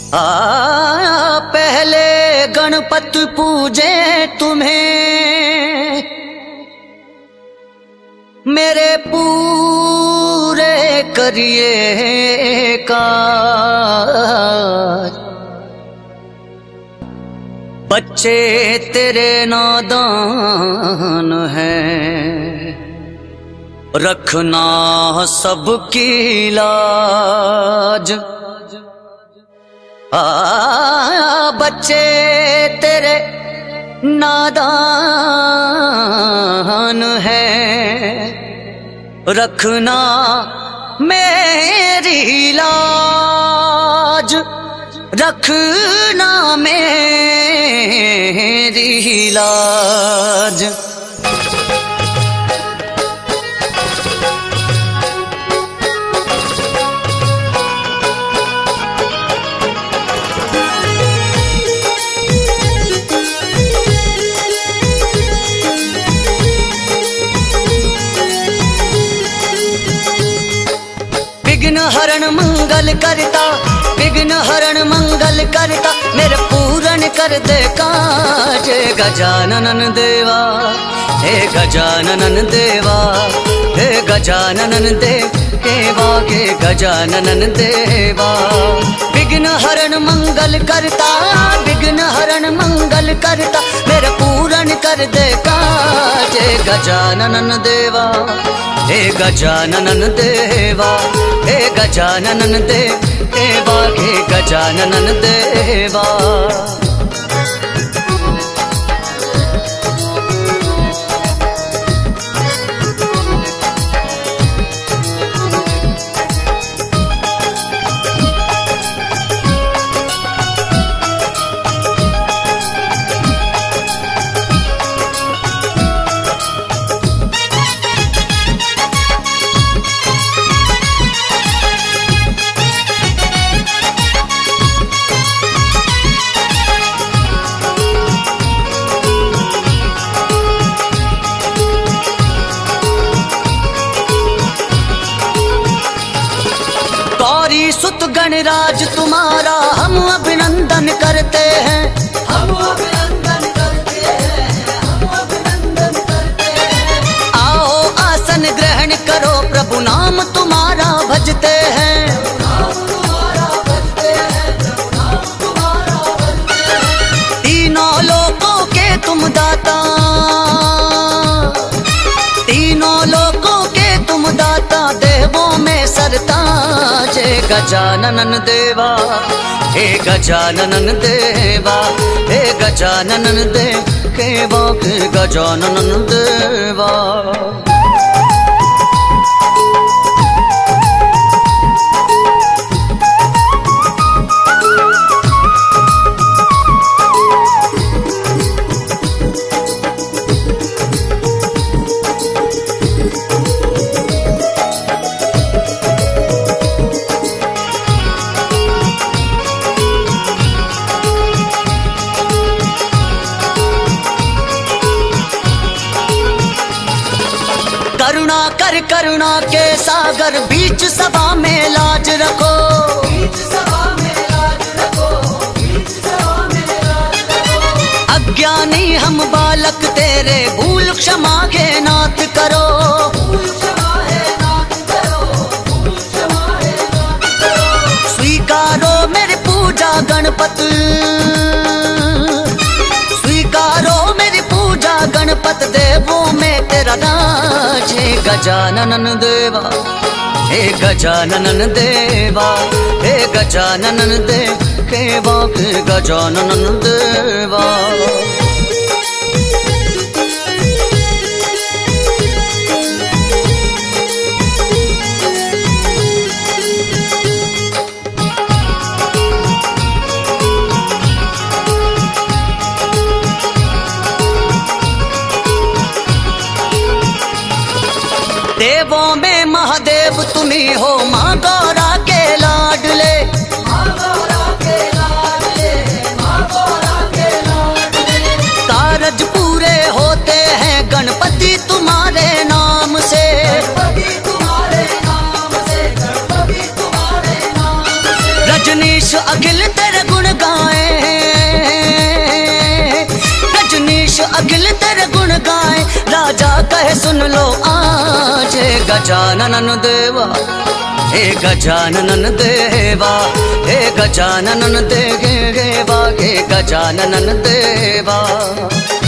पहले गणपति पूजे तुम्हें, मेरे पूरे करिए काज। बच्चे तेरे नादान हैं, रखना सबकी लाज। बच्चे तेरे नादान हैं, रखना मेरी लाज, रखना मेरी लाज। विघ्न हरण मंगल करता, विघ्न हरण मंगल करता, मेरे पूरन कर दे काज। गजानन देवा, हे गजानन देवा, हे गजानन देवा, हे गजानन देवा। विघ्न हरण मंगल करता, विघ्न हरण मंगल करता, मेरे पूरन कर दे काज। गजानन देवा, हे गजानन देवा, हे गजानन देवा, हे गजानन देवा। गौरी सुत गणराज तुम्हारा हम अभिनंदन करते हैं, हम अभिनंदन करते हैं, हम अभिनंदन करते हैं। आओ आसन ग्रहण करो, प्रभु नाम तुम्हारा भजते हैं, नाम तुम्हारा भजते हैं, नाम तुम्हारा भजते हैं। तीनों लोकों के तुम दाता, तीनों लोकों के तुम दाता, देवों में सरताज। गजानन देवा, हे गजानन देवा, हे गजानन देवा, हे गजानन देवा। करुणा कर करुणा के सागर, बीच सभा में लाज रखो, बीच सभा में लाज रखो, बीच सभा में लाज रखो। अज्ञानी हम बालक तेरे, भूल क्षमा के नाथ करो, भूल क्षमा है नाथ करो, भूल क्षमा है नाथ करो। स्वीकारो मेरी पूजा गणपति, स्वीकारो मेरी पूजा गणपत, देवों में तेरा राज। हे गजानन देवा, हे गजानन देवा, हे गजानन देवा, हे गजानन देवा। देवों में महादेव तुम्ही हो, माँ गौरा के लाडले, माँ गौरा के लाडले, माँ गौरा के लाडले। कारज पूरे होते हैं गणपति तुम्हारे नाम से, गणपति तुम्हारे नाम से, गणपति तुम्हारे नाम से। रजनीश अखिल तेरे गाए, रजनीश अखिल तेरे गुण गाए। राजा कहे सुन लो आज, हे गजानन देवा, हे गजानन देवा, हे गजानन देवा, हे गजानन देवा।